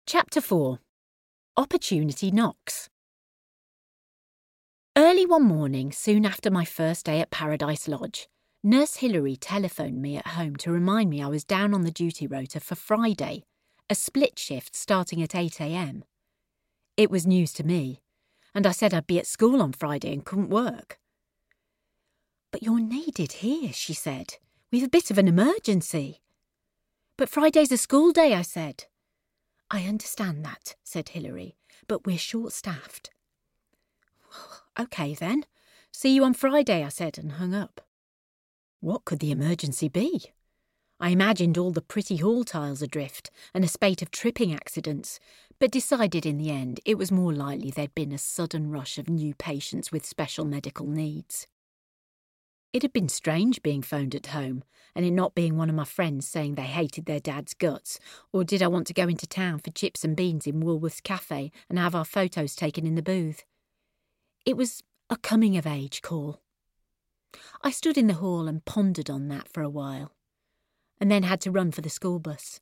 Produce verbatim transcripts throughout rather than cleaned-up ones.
Chapter four. Opportunity Knocks. Early one morning, soon after my first day at Paradise Lodge, Nurse Hilary telephoned me at home to remind me I was down on the duty rota for Friday, a split shift starting at eight a.m. It was news to me, and I said I'd be at school on Friday and couldn't work. "But you're needed here," she said. "We've a bit of an emergency." "But Friday's a school day," I said. "I understand that," said Hilary, "but we're short-staffed." "OK then, see you on Friday," I said, and hung up. What could the emergency be? I imagined all the pretty hall tiles adrift and a spate of tripping accidents, but decided in the end it was more likely there'd been a sudden rush of new patients with special medical needs. It had been strange being phoned at home and it not being one of my friends saying they hated their dad's guts, or did I want to go into town for chips and beans in Woolworths Cafe and have our photos taken in the booth. It was a coming-of-age call. I stood in the hall and pondered on that for a while, and then had to run for the school bus.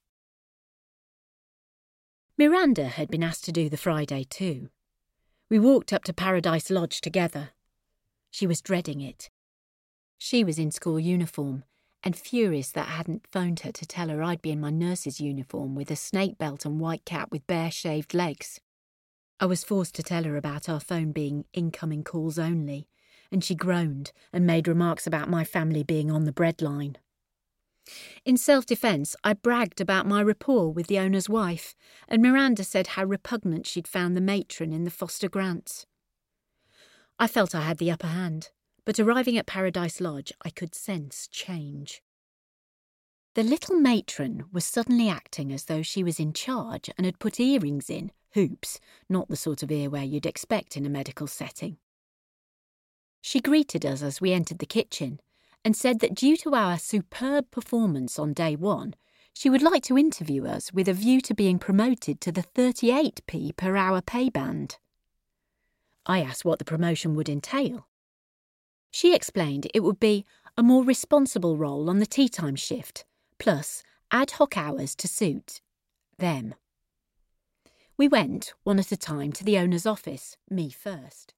Miranda had been asked to do the Friday too. We walked up to Paradise Lodge together. She was dreading it. She was in school uniform, and furious that I hadn't phoned her to tell her I'd be in my nurse's uniform with a snake belt and white cap with bare shaved legs. I was forced to tell her about our phone being incoming calls only, and she groaned and made remarks about my family being on the breadline. In self-defence, I bragged about my rapport with the owner's wife, and Miranda said how repugnant she'd found the matron in the Foster Grants. I felt I had the upper hand, but arriving at Paradise Lodge, I could sense change. The little matron was suddenly acting as though she was in charge and had put earrings in, hoops, not the sort of earwear you'd expect in a medical setting. She greeted us as we entered the kitchen and said that due to our superb performance on day one, she would like to interview us with a view to being promoted to the thirty-eight p per hour pay band. I asked what the promotion would entail. She explained it would be a more responsible role on the tea time shift, plus ad hoc hours to suit them. We went, one at a time, to the owner's office, me first.